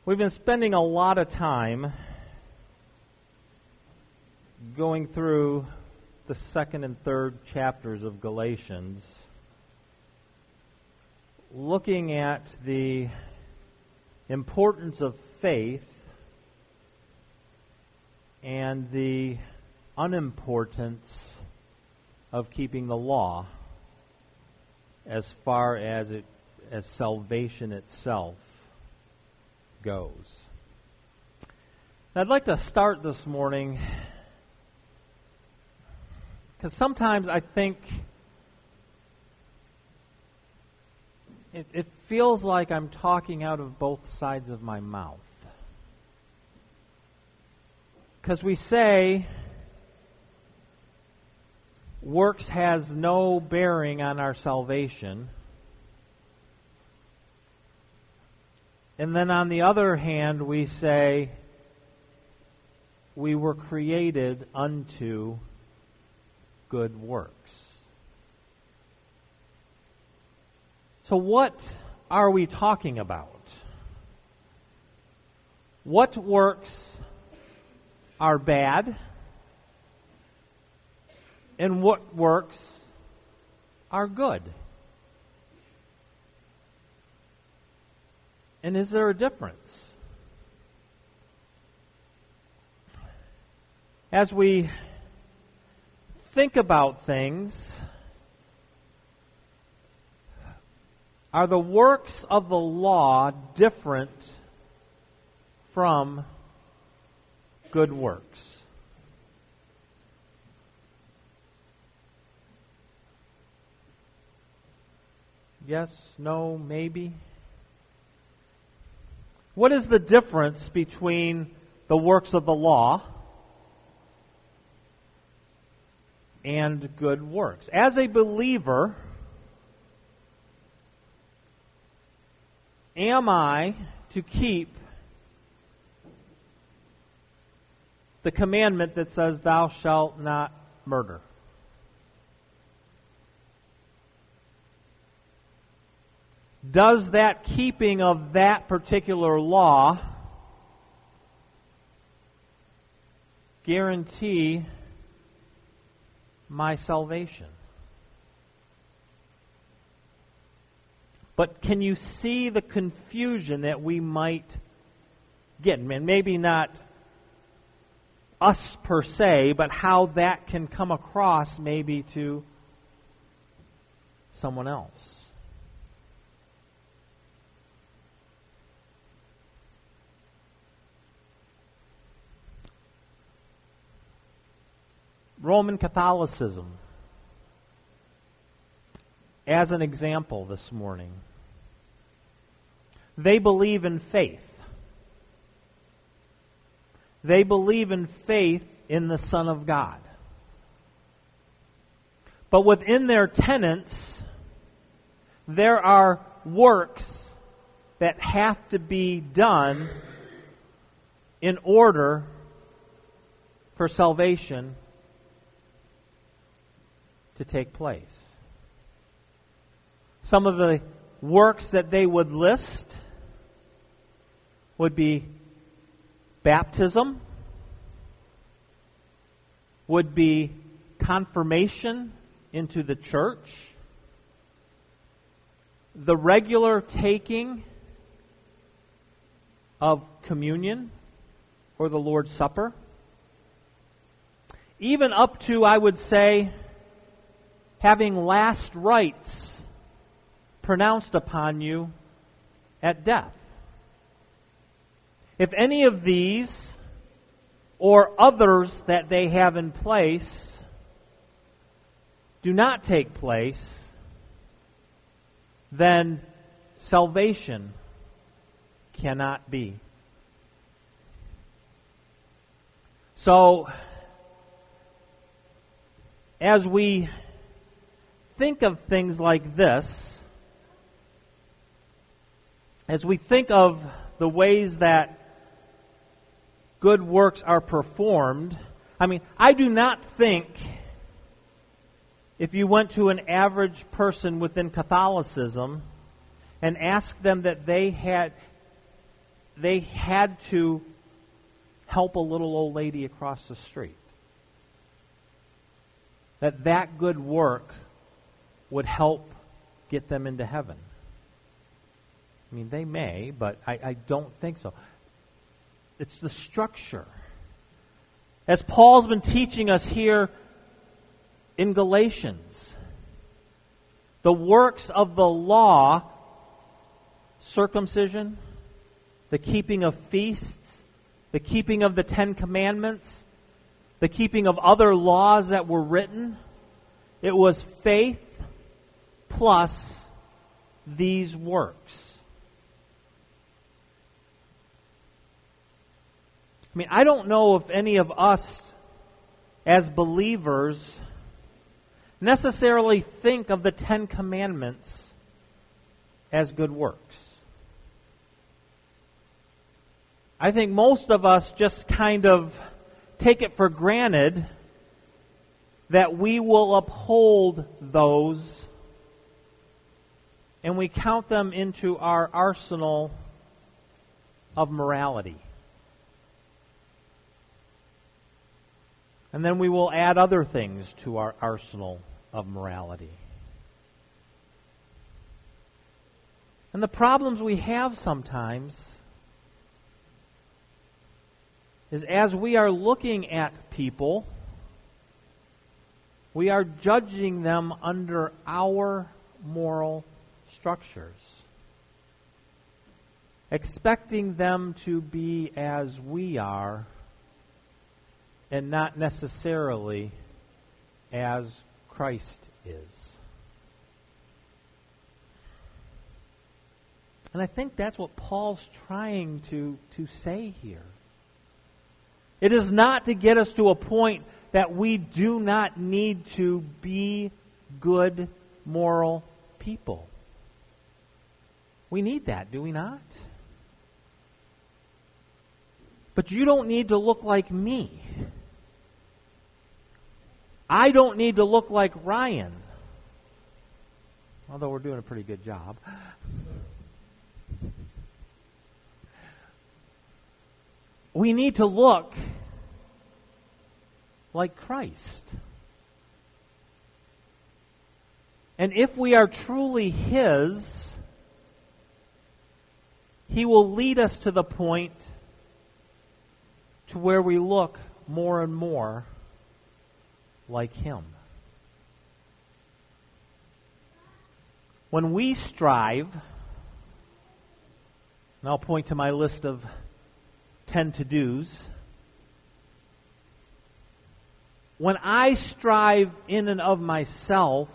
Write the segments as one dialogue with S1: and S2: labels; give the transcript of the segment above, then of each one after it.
S1: We've been spending a lot of time going through the second and third chapters of Galatians, looking at the importance of faith and the unimportance of keeping the law as far as salvation itself goes. I'd like to start this morning because sometimes I think it feels like I'm talking out of both sides of my mouth. Because we say works has no bearing on our salvation. And then on the other hand, we say we were created unto good works. So what are we talking about? What works are bad? And what works are good? And is there a difference? As we think about things, are the works of the law different from good works? Yes, no, maybe? What is the difference between the works of the law and good works? As a believer, am I to keep the commandment that says, "Thou shalt not murder"? Does that keeping of that particular law guarantee my salvation? But can you see the confusion that we might get? And maybe not us per se, but how that can come across maybe to someone else. Roman Catholicism, as an example this morning. They believe in faith. They believe in faith in the Son of God. But within their tenets, there are works that have to be done in order for salvation to take place. Some of the works that they would list would be baptism, would be confirmation into the church, the regular taking of communion or the Lord's Supper, even up to, I would say, having last rites pronounced upon you at death. If any of these or others that they have in place do not take place, then salvation cannot be. So, as we think of things like this, as we think of the ways that good works are performed, I do not think if you went to an average person within Catholicism and asked them that they had they had to help a little old lady across the street. That good work would help get them into heaven. I mean, they may, but I don't think so. It's the structure. As Paul's been teaching us here in Galatians, the works of the law, circumcision, the keeping of feasts, the keeping of the 10 Commandments, the keeping of other laws that were written, it was faith plus these works. I mean, I don't know if any of us as believers necessarily think of the 10 Commandments as good works. I think most of us just kind of take it for granted that we will uphold those, and we count them into our arsenal of morality. And then we will add other things to our arsenal of morality. And the problems we have sometimes is as we are looking at people, we are judging them under our moral structures, expecting them to be as we are and not necessarily as Christ is. And I think that's what Paul's trying to say here. It is not to get us to a point that we do not need to be good, moral people. We need that, do we not? But you don't need to look like me. I don't need to look like Ryan, although we're doing a pretty good job. We need to look like Christ. And if we are truly His, He will lead us to the point to where we look more and more like Him. When we strive, and I'll point to my list of 10 to-dos, when I strive in and of myself,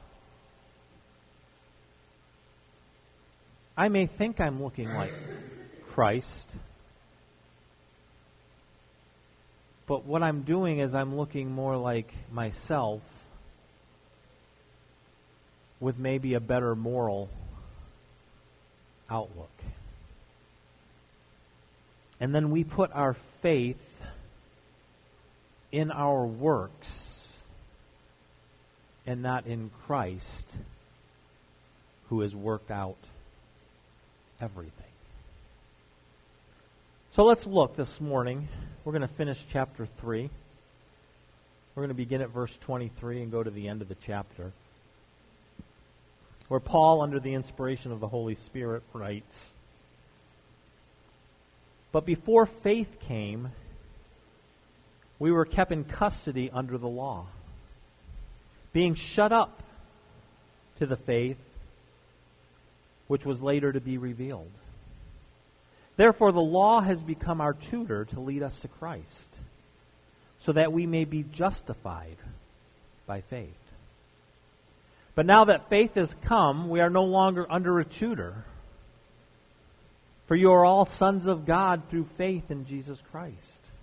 S1: I may think I'm looking like Christ, but what I'm doing is I'm looking more like myself with maybe a better moral outlook. And then we put our faith in our works and not in Christ, who has worked out everything. So let's look this morning. We're going to finish chapter 3. We're going to begin at verse 23 and go to the end of the chapter, where Paul, under the inspiration of the Holy Spirit, writes, "But before faith came, we were kept in custody under the law, being shut up to the faith which was later to be revealed. Therefore, the law has become our tutor to lead us to Christ, so that we may be justified by faith. But now that faith has come, we are no longer under a tutor. For you are all sons of God through faith in Jesus Christ.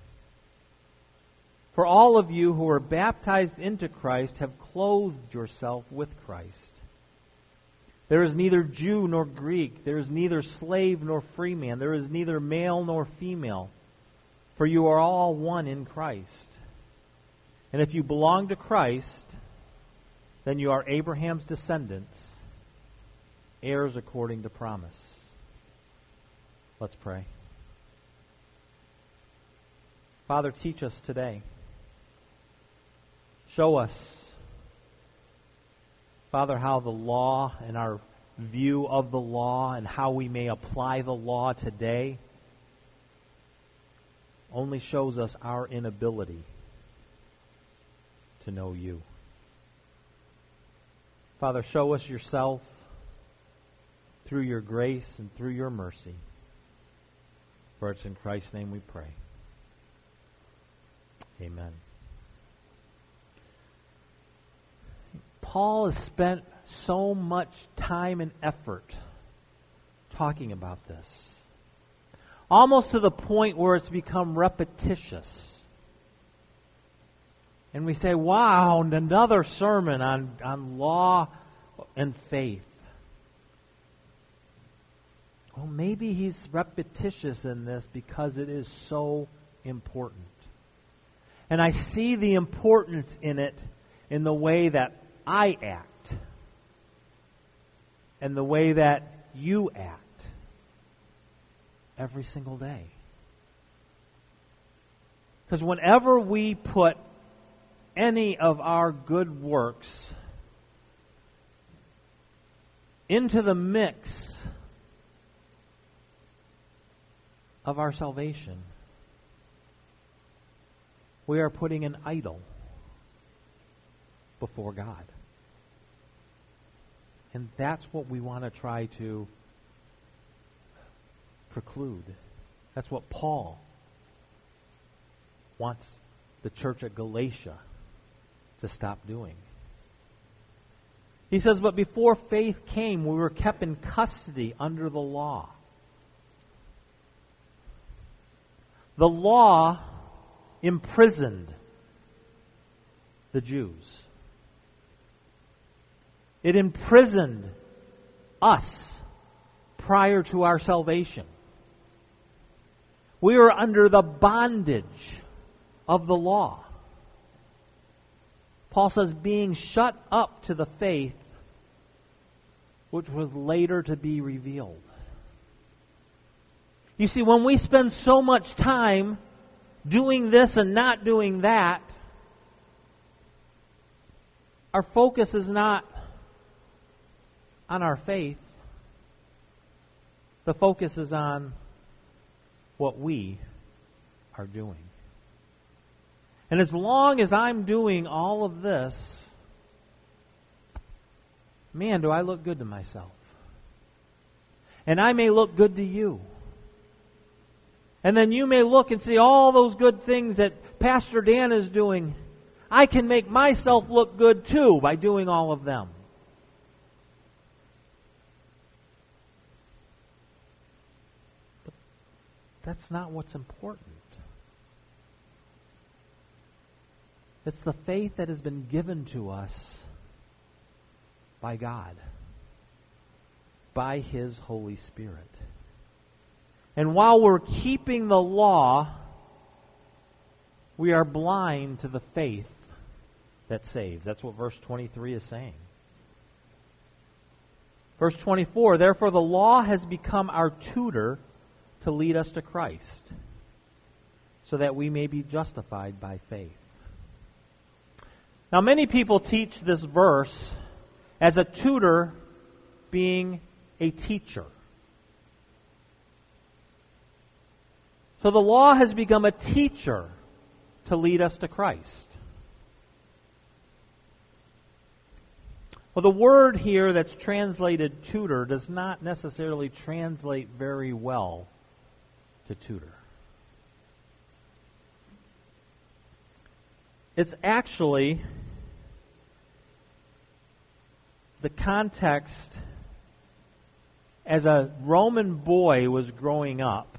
S1: For all of you who are baptized into Christ have clothed yourself with Christ. There is neither Jew nor Greek, there is neither slave nor free man, there is neither male nor female, for you are all one in Christ. And if you belong to Christ, then you are Abraham's descendants, heirs according to promise." Let's pray. Father, teach us today. Show us, Father, how the law and our view of the law and how we may apply the law today only shows us our inability to know you. Father, show us yourself through your grace and through your mercy. For it's in Christ's name we pray. Amen. Paul has spent so much time and effort talking about this, almost to the point where it's become repetitious. And we say, wow, another sermon on law and faith. Well, maybe he's repetitious in this because it is so important. And I see the importance in it in the way that I act and the way that you act every single day. Because whenever we put any of our good works into the mix of our salvation, we are putting an idol before God. And that's what we want to try to preclude. That's what Paul wants the church at Galatia to stop doing. He says, but before faith came, we were kept in custody under the law. The law imprisoned the Jews. It imprisoned us prior to our salvation. We were under the bondage of the law. Paul says, being shut up to the faith which was later to be revealed. You see, when we spend so much time doing this and not doing that, our focus is not on our faith. The focus is on what we are doing. And as long as I'm doing all of this, man, do I look good to myself. And I may look good to you. And then you may look and see all those good things that Pastor Dan is doing. I can make myself look good too by doing all of them. But that's not what's important. It's the faith that has been given to us by God, by His Holy Spirit. And while we're keeping the law, we are blind to the faith that saves. That's what verse 23 is saying. Verse 24, therefore the law has become our tutor to lead us to Christ, so that we may be justified by faith. Now many people teach this verse as a tutor being a teacher. So the law has become a teacher to lead us to Christ. Well, the word here that's translated tutor does not necessarily translate very well to tutor. It's actually the context as a Roman boy was growing up.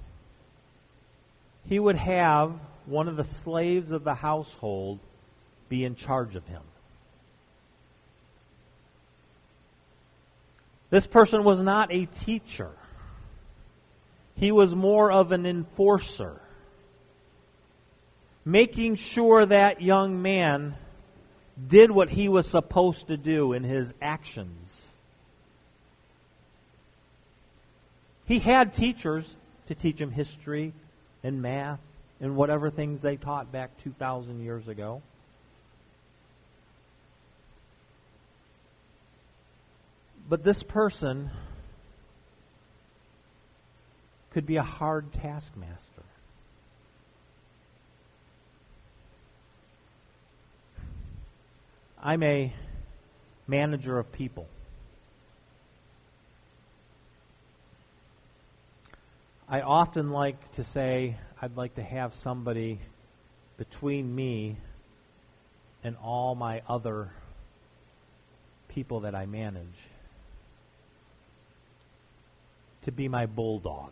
S1: He would have one of the slaves of the household be in charge of him. This person was not a teacher. He was more of an enforcer, making sure that young man did what he was supposed to do in his actions. He had teachers to teach him history and math in whatever things they taught back 2,000 years ago. But this person could be a hard taskmaster. I'm a manager of people. I often like to say I'd like to have somebody between me and all my other people that I manage to be my bulldog.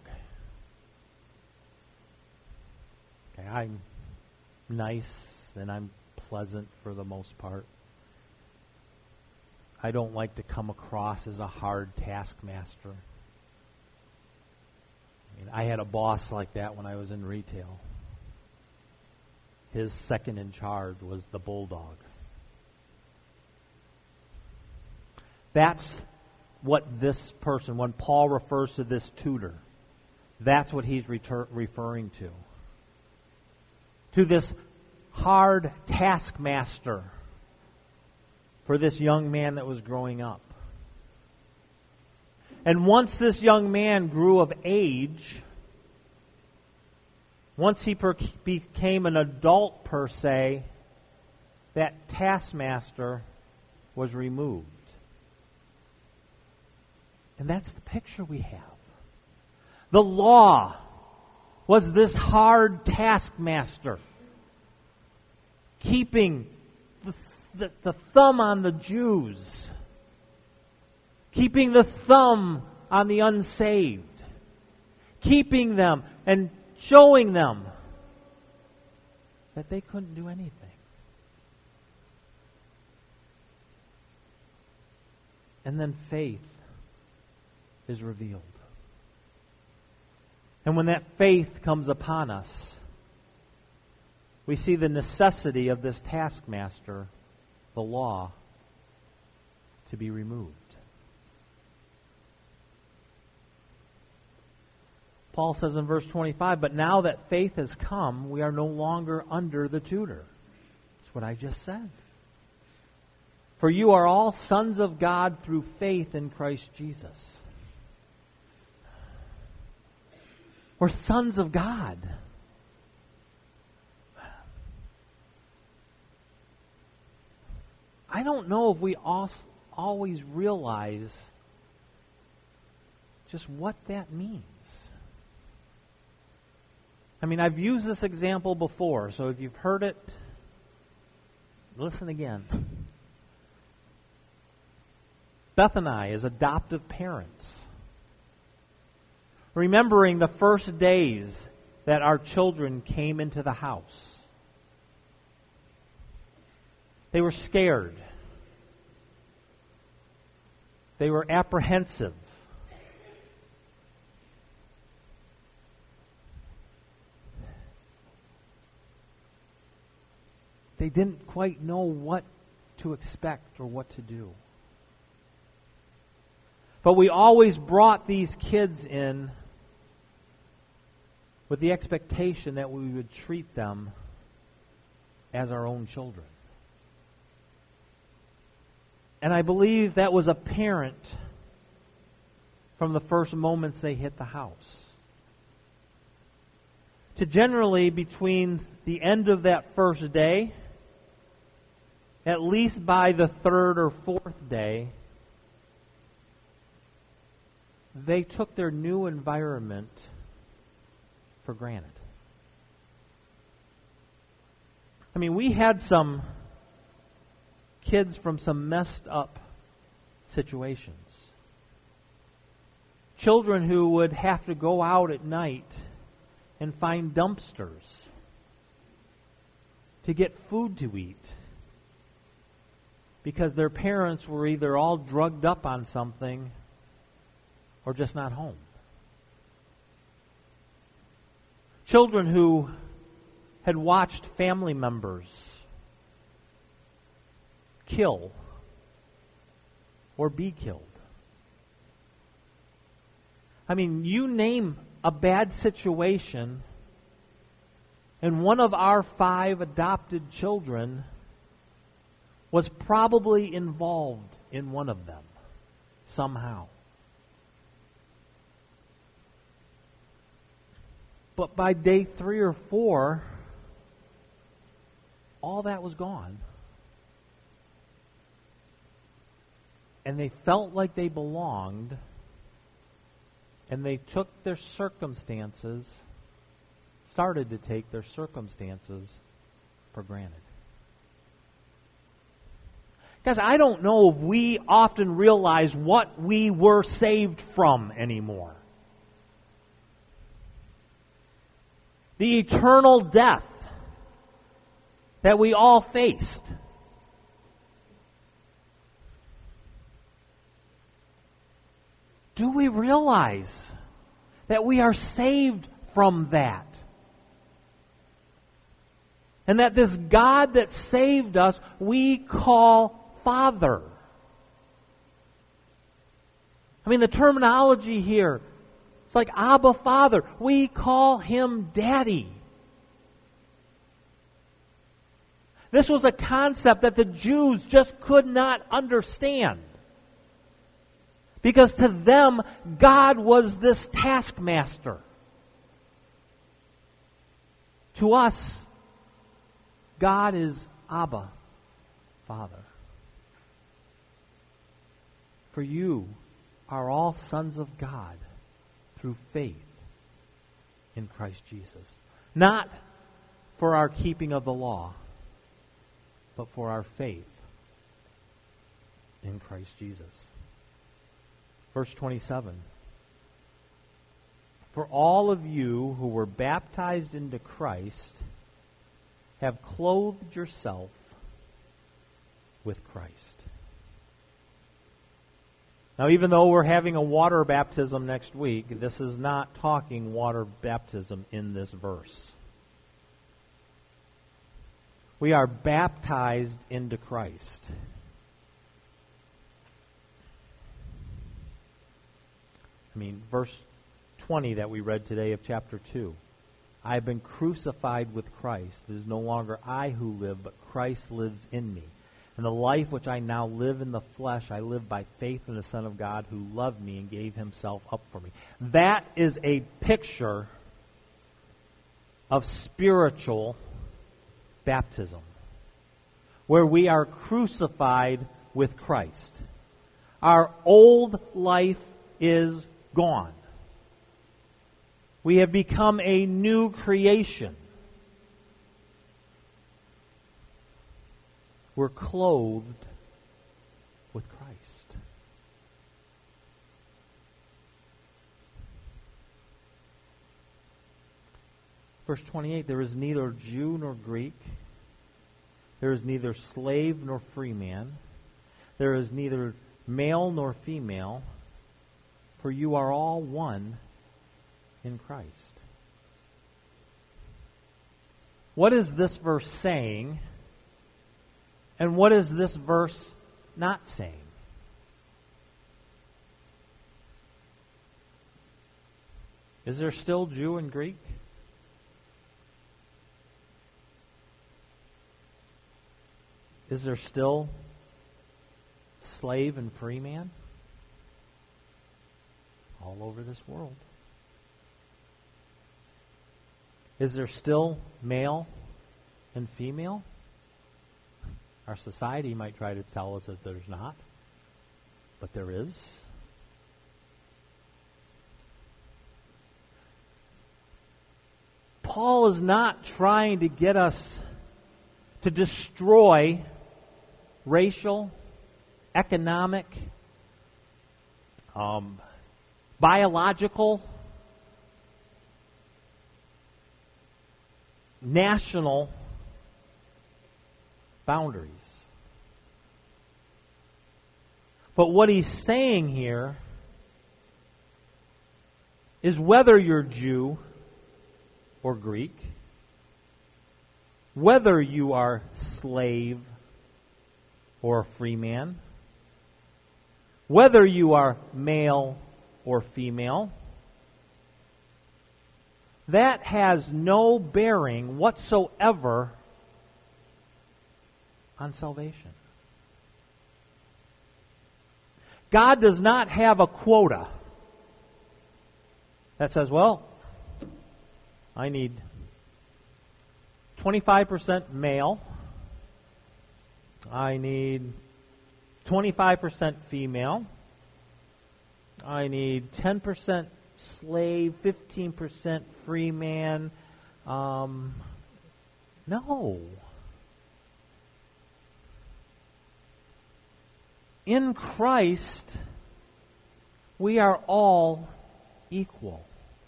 S1: Okay, I'm nice and I'm pleasant for the most part. I don't like to come across as a hard taskmaster. I had a boss like that when I was in retail. His second in charge was the bulldog. That's what this person, when Paul refers to this tutor, that's what he's referring to. To this hard taskmaster for this young man that was growing up. And once this young man grew of age, once he became an adult per se, that taskmaster was removed. And that's the picture we have. The law was this hard taskmaster, keeping the thumb on the Jews, keeping the thumb on the unsaved, keeping them and showing them that they couldn't do anything. And then faith is revealed. And when that faith comes upon us, we see the necessity of this taskmaster, the law, to be removed. Paul says in verse 25, but now that faith has come, we are no longer under the tutor. That's what I just said. For you are all sons of God through faith in Christ Jesus. We're sons of God. I don't know if we always realize just what that means. I mean, I've used this example before, so if you've heard it, listen again. Beth and I, as adoptive parents, remembering the first days that our children came into the house, they were scared. They were apprehensive. They didn't quite know what to expect or what to do. But we always brought these kids in with the expectation that we would treat them as our own children. And I believe that was apparent from the first moments they hit the house. To generally, between the end of that first day, at least by the third or fourth day, they took their new environment for granted. I mean, we had some kids from some messed up situations. Children who would have to go out at night and find dumpsters to get food to eat because their parents were either all drugged up on something or just not home. Children who had watched family members kill or be killed. I mean, you name a bad situation And one of our 5 adopted children was probably involved in one of them somehow. But by day 3 or 4, all that was gone. And they felt like they belonged, and they took their circumstances, started to take their circumstances for granted. Guys, I don't know if we often realize what we were saved from anymore. The eternal death that we all faced. Do we realize that we are saved from that? And that this God that saved us, we call Father. I mean, the terminology here, it's like Abba, Father. We call Him Daddy. This was a concept that the Jews just could not understand. Because to them, God was this taskmaster. To us, God is Abba, Father. For you are all sons of God through faith in Christ Jesus. Not for our keeping of the law, but for our faith in Christ Jesus. Verse 27. For all of you who were baptized into Christ have clothed yourself with Christ. Now, even though we're having a water baptism next week, this is not talking water baptism in this verse. We are baptized into Christ. I mean, verse 20 that we read today of chapter 2. I have been crucified with Christ. It is no longer I who live, but Christ lives in me. And the life which I now live in the flesh, I live by faith in the Son of God who loved me and gave Himself up for me. That is a picture of spiritual baptism, where we are crucified with Christ. Our old life is gone. We have become a new creation. We're clothed with Christ. Verse 28, there is neither Jew nor Greek. There is neither slave nor free man. There is neither male nor female. For you are all one in Christ. What is this verse saying? And what is this verse not saying? Is there still Jew and Greek? Is there still slave and free man? All over this world. Is there still male and female? Our society might try to tell us that there's not, but there is. Paul is not trying to get us to destroy racial, economic, biological, national boundaries. But what he's saying here is whether you're Jew or Greek, whether you are slave or a free man, whether you are male or female, that has no bearing whatsoever on salvation. God does not have a quota that says, well, I need 25% male, I need 25% female, I need 10% slave, 15% free man. No. In Christ, we are all equal.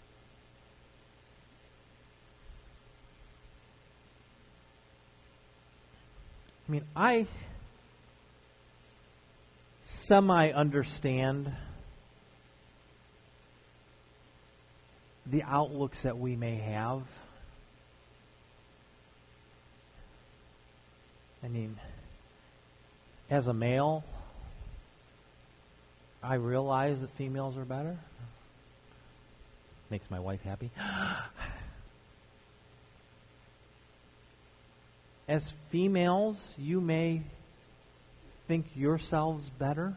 S1: I mean, I semi-understand the outlooks that we may have. I mean, as a male, I realize that females are better. Makes my wife happy. As females, you may think yourselves better.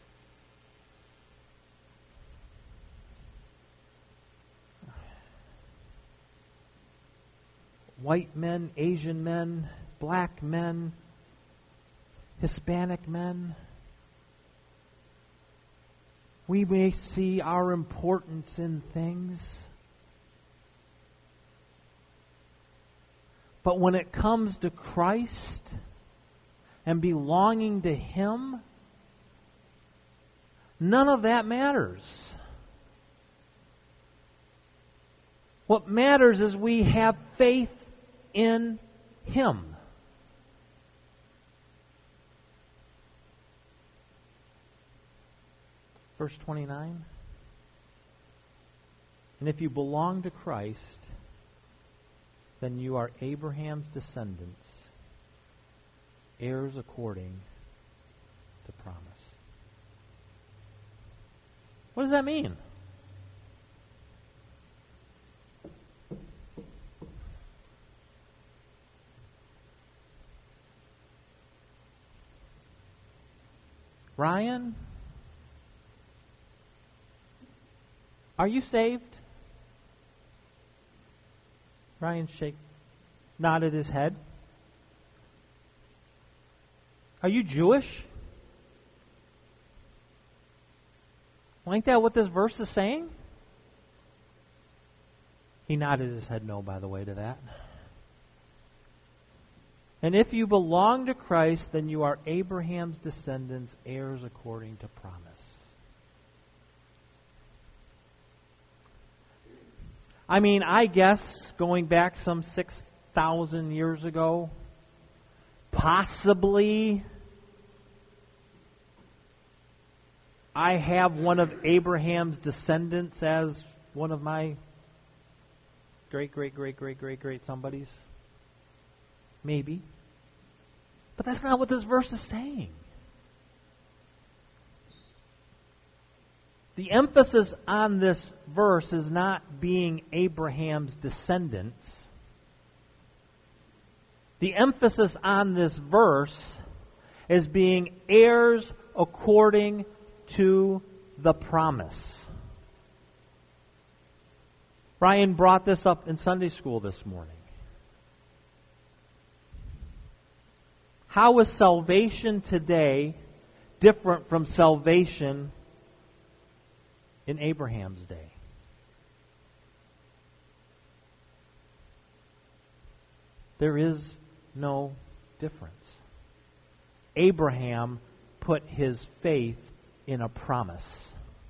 S1: White men, Asian men, black men, Hispanic men. We may see our importance in things. But when it comes to Christ and belonging to Him, none of that matters. What matters is we have faith in Him. Verse 29. And if you belong to Christ, then you are Abraham's descendants, heirs according to promise. What does that mean? Ryan, are you saved? Ryan nodded his head. Are you Jewish? Well, ain't that what this verse is saying? He nodded his head no, by the way, to that. And if you belong to Christ, then you are Abraham's descendants, heirs according to promise. I mean, I guess going back some 6,000 years ago, possibly I have one of Abraham's descendants as one of my great somebodies. Maybe. But that's not what this verse is saying. The emphasis on this verse is not being Abraham's descendants. The emphasis on this verse is being heirs according to the promise. Ryan brought this up in Sunday school this morning. How is salvation today different from salvation in Abraham's day? There is no difference. Abraham put his faith in a promise.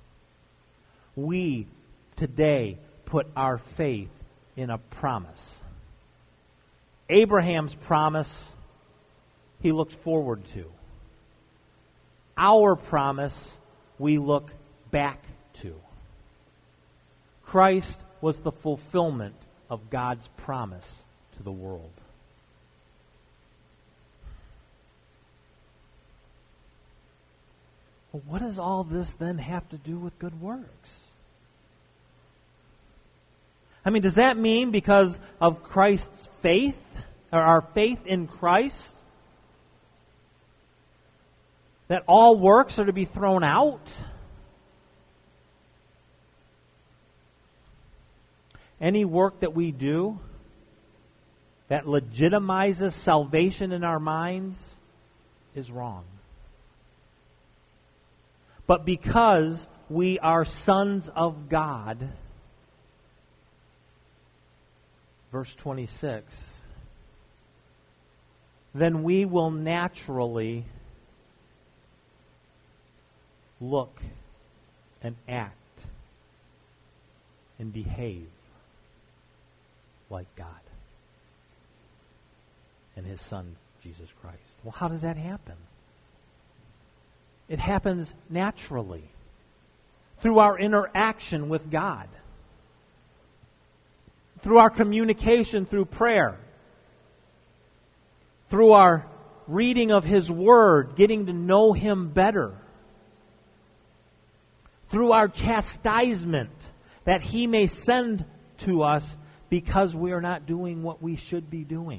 S1: We today put our faith in a promise. Abraham's promise, he looked forward to. Our promise, we look back to. Christ was the fulfillment of God's promise to the world. Well, what does all this then have to do with good works? I mean, does that mean because of Christ's faith, or our faith in Christ, that all works are to be thrown out? Any work that we do that legitimizes salvation in our minds is wrong. But because we are sons of God, verse 26, then we will naturally look and act and behave like God and His Son, Jesus Christ. Well, how does that happen? It happens naturally through our interaction with God, through our communication through prayer, through our reading of His Word, getting to know Him better, through our chastisement that He may send to us because we are not doing what we should be doing.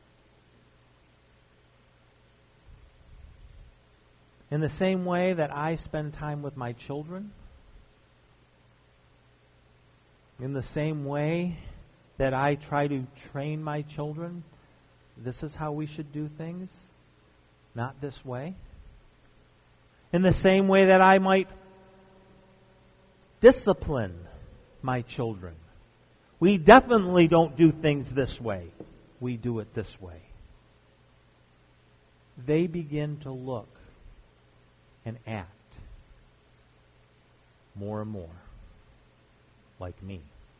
S1: In the same way that I spend time with my children, in the same way that I try to train my children, this is how we should do things, not this way. In the same way that I might discipline my children, we definitely don't do things this way. We do it this way. They begin to look and act more and more like me.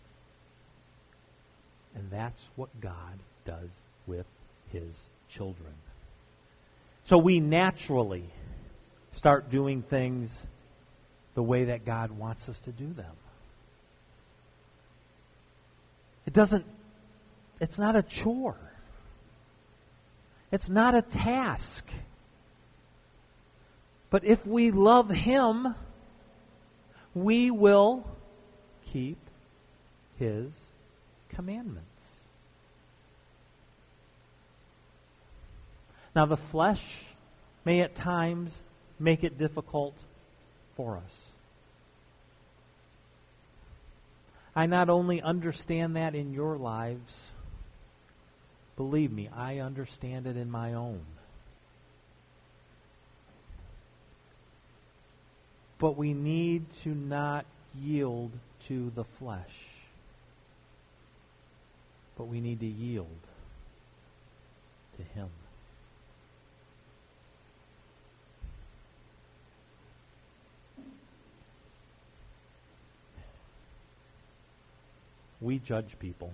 S1: And that's what God does with His children. So we naturally start doing things the way that God wants us to do them. It's not a chore. It's not a task. But if we love Him, we will keep His commandments. Now, the flesh may at times make it difficult for us. I not only understand that in your lives, believe me, I understand it in my own. But we need to not yield to the flesh. But we need to yield to Him. We judge people.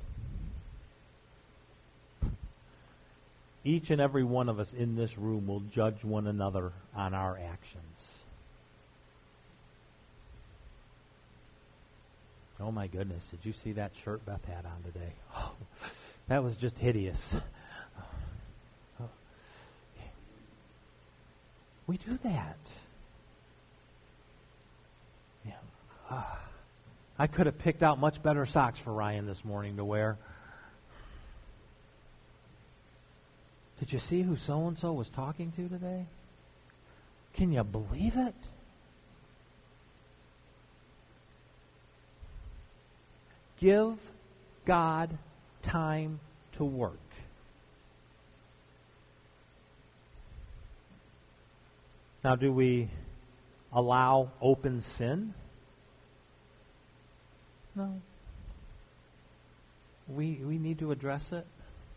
S1: Each and every one of us in this room will judge one another on our actions. Oh my goodness, did you see that shirt Beth had on today? Oh, that was just hideous. We do that. Yeah. I could have picked out much better socks for Ryan this morning to wear. Did you see who so-and-so was talking to today? Can you believe it? Give God time to work. Now, do we allow open sin? No. We need to address it.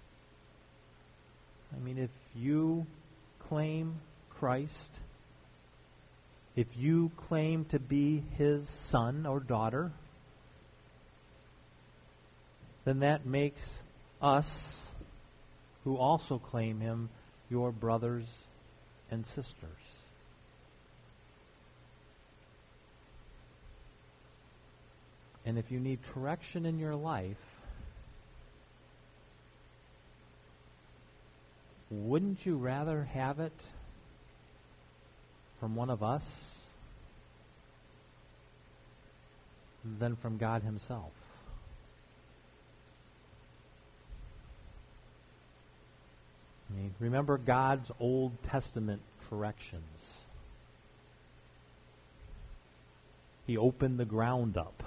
S1: I mean, if you claim Christ, if you claim to be His son or daughter, then that makes us, who also claim Him, your brothers and sisters. And if you need correction in your life, wouldn't you rather have it from one of us than from God Himself? I mean, remember God's Old Testament corrections. He opened the ground up,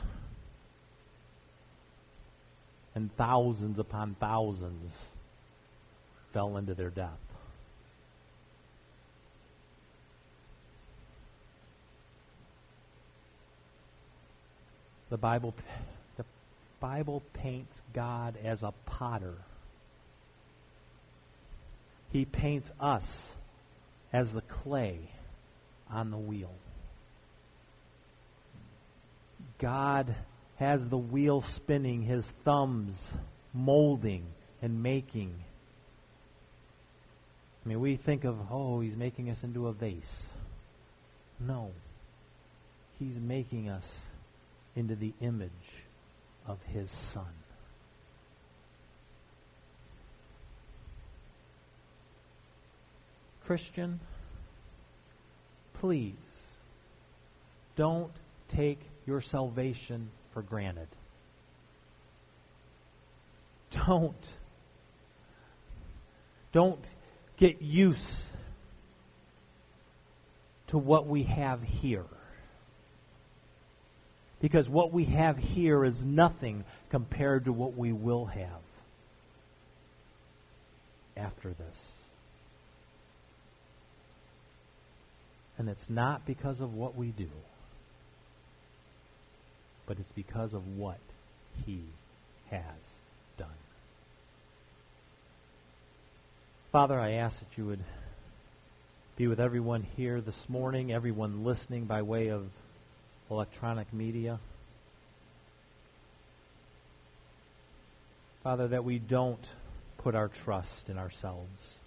S1: and thousands upon thousands fell into their death. The Bible paints God as a potter. He paints us as the clay on the wheel. God has the wheel spinning, his thumbs molding and making. I mean, we think of, he's making us into a vase. No. He's making us into the image of his Son. Christian, please don't take your salvation for granted. Don't get used to what we have here. Because what we have here is nothing compared to what we will have after this. And it's not because of what we do, but it's because of what he has done. Father, I ask that you would be with everyone here this morning, everyone listening by way of electronic media. Father, that we don't put our trust in ourselves.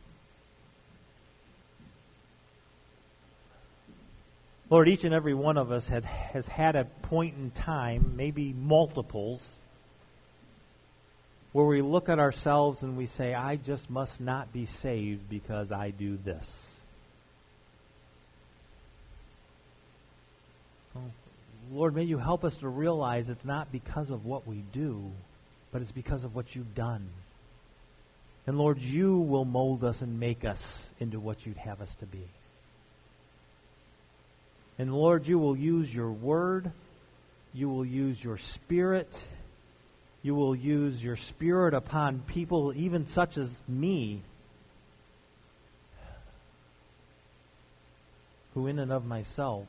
S1: Lord, each and every one of us has had a point in time, maybe multiples, where we look at ourselves and we say, I just must not be saved because I do this. Oh, Lord, may you help us to realize it's not because of what we do, but it's because of what you've done. And Lord, you will mold us and make us into what you'd have us to be. And Lord, you will use your word, you will use your spirit, you will use your spirit upon people, even such as me, who in and of myself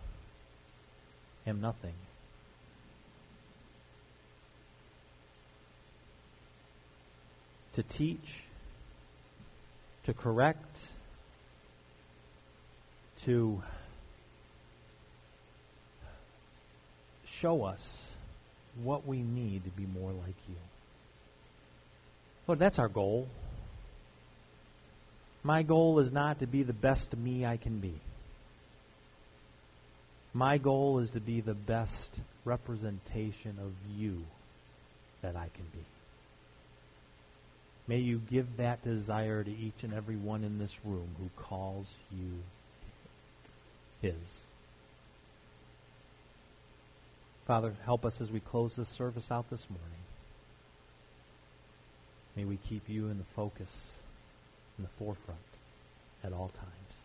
S1: am nothing. To teach, to correct, to show us what we need to be more like you. Lord, that's our goal. My goal is not to be the best me I can be. My goal is to be the best representation of you that I can be. May you give that desire to each and every one in this room who calls you his. Father, help us as we close this service out this morning. May we keep you in the focus, in the forefront at all times.